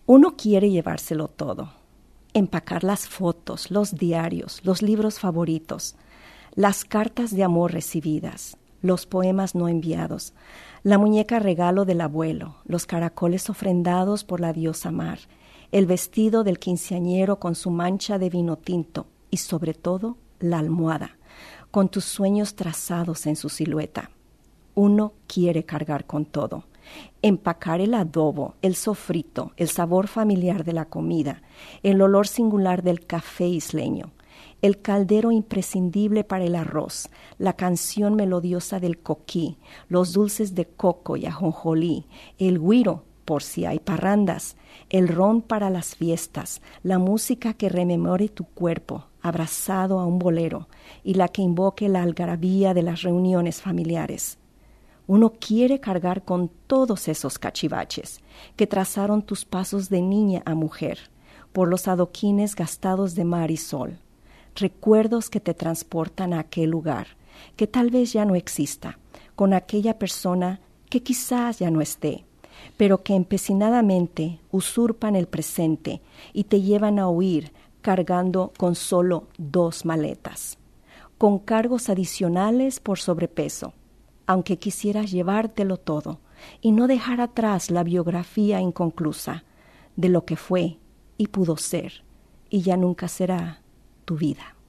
Uno quiere llevárselo todo, empacar las fotos, los diarios, los libros favoritos, las cartas de amor recibidas, los poemas no enviados, la muñeca regalo del abuelo, los caracoles ofrendados por la diosa mar, el vestido del quinceañero con su mancha de vino tinto y sobre todo la almohada, con tus sueños trazados en su silueta. Uno quiere cargar con todo. Empacar el adobo, el sofrito, el sabor familiar de la comida, el olor singular del café isleño, el caldero imprescindible para el arroz, la canción melodiosa del coquí, los dulces de coco y ajonjolí, el güiro, por si hay parrandas, el ron para las fiestas, la música que rememore tu cuerpo, abrazado a un bolero, y la que invoque la algarabía de las reuniones familiares. Uno quiere cargar con todos esos cachivaches que trazaron tus pasos de niña a mujer, por los adoquines gastados de mar y sol, recuerdos que te transportan a aquel lugar, que tal vez ya no exista, con aquella persona que quizás ya no esté, pero que empecinadamente usurpan el presente y te llevan a huir cargando con solo 2 maletas, con cargos adicionales por sobrepeso, aunque quisieras llevártelo todo y no dejar atrás la biografía inconclusa de lo que fue y pudo ser y ya nunca será tu vida.